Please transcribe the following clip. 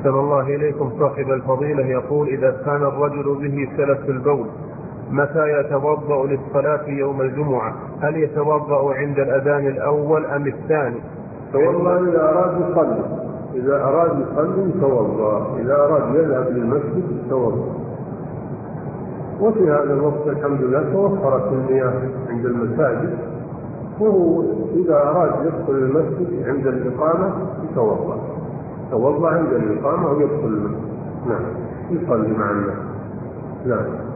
أحسن الله إليكم صاحب الفضيلة، يقول: إذا كان الرجل به سلس البول متى يتوضأ للصلاة يوم الجمعة؟ هل يتوضأ عند الأذان الأول أم الثاني؟ والله إذا أراد يصلي يتوضأ، إذا أراد يذهب للمسجد يتوضأ. وفي هذا الوقت الحمد لله توفرت المياه عند المساجد، وهو إذا أراد يدخل المسجد عند الإقامة يتوضأ عند الإقامة ويدخل المسجد. نعم، يصلي مع الناس. نعم.